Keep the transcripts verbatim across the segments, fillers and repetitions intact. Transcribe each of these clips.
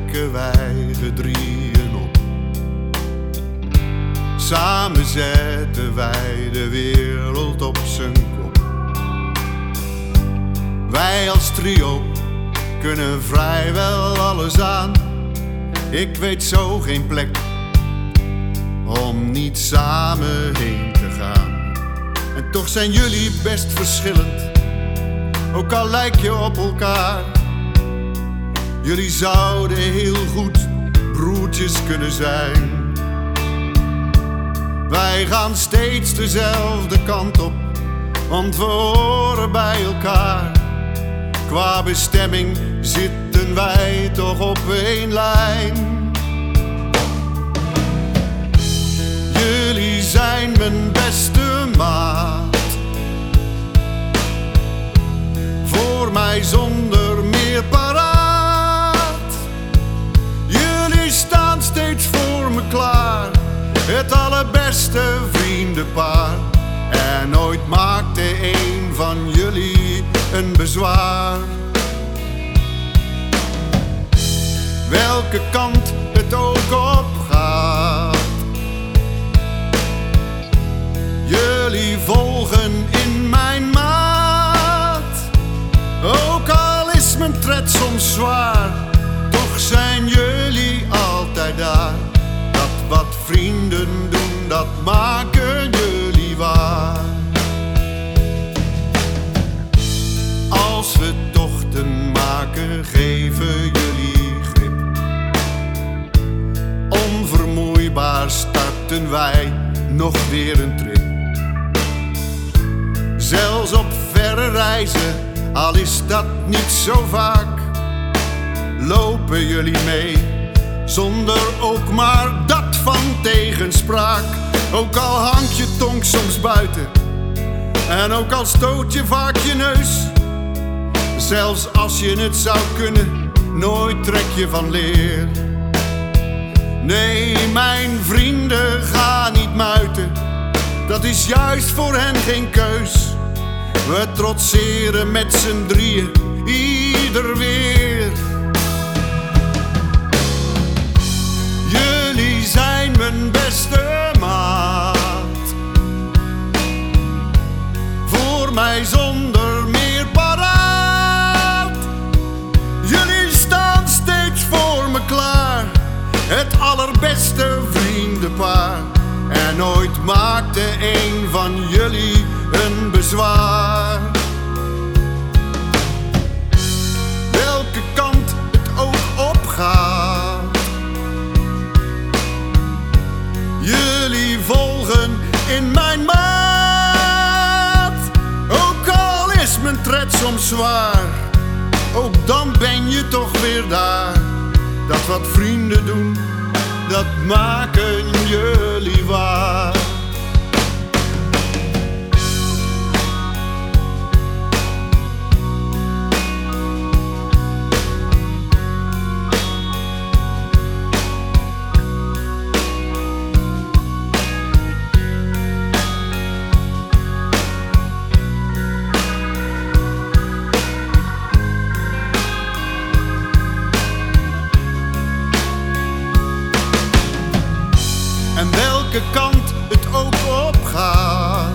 trekken wij de drieën op. Samen zetten wij de wereld op zijn kop. Wij als trio kunnen vrijwel alles aan. Ik weet zo geen plek om niet samen heen te gaan. En toch zijn jullie best verschillend, ook al lijk je op elkaar. Jullie zouden heel goed broertjes kunnen zijn. Wij gaan steeds dezelfde kant op, want we horen bij elkaar. Qua bestemming zitten wij toch op één lijn. Jullie zijn mijn beste maat, voor mij zonder meer paraat. Jullie staan steeds voor me klaar, het allerbeste vriendenpaar. En nooit maakte een van jullie een bezwaar. Welke kant het ook op gaat, jullie volgen in mijn maat. Ook al is mijn tred soms zwaar, toch zijn jullie altijd daar. Dat wat vrienden doen, dat maken jullie waar. Als we tochten maken, geven jullie grip. Onvermoeibaar starten wij nog weer een trip. Zelfs op verre reizen, al is dat niet zo vaak, lopen jullie mee, zonder ook maar dat van tegenspraak. Ook al hangt je tong soms buiten, en ook al stoot je vaak je neus, zelfs als je het zou kunnen, nooit trek je van leer. Nee, mijn vrienden gaan niet muiten, dat is juist voor hen geen keus. We trotseren met z'n drieën ieder weer. Jullie zijn mijn beste maat, voor mij zonder meer paraat. Jullie staan steeds voor me klaar, het allerbeste vriendenpaar. En nooit maakte een van jullie een bezwaar. Welke kant het ook opgaat, jullie volgen in mijn maat. Ook al is mijn tred soms zwaar, ook dan ben je toch weer daar. Dat wat vrienden doen, dat maken jullie waar. En welke kant het ook opgaat,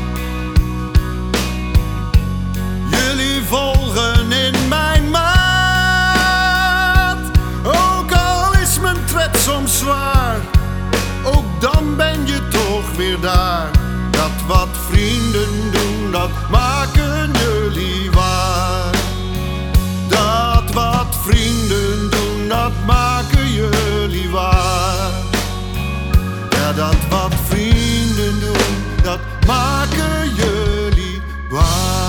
jullie volgen in mijn maat. Ook al is mijn tred soms zwaar, ook dan ben je toch weer daar. Dat wat vrienden doen, dat maken jullie waar. Dat wat vrienden doen, dat maken jullie waar. Ja, dat wat vrienden doen, dat maken jullie waar.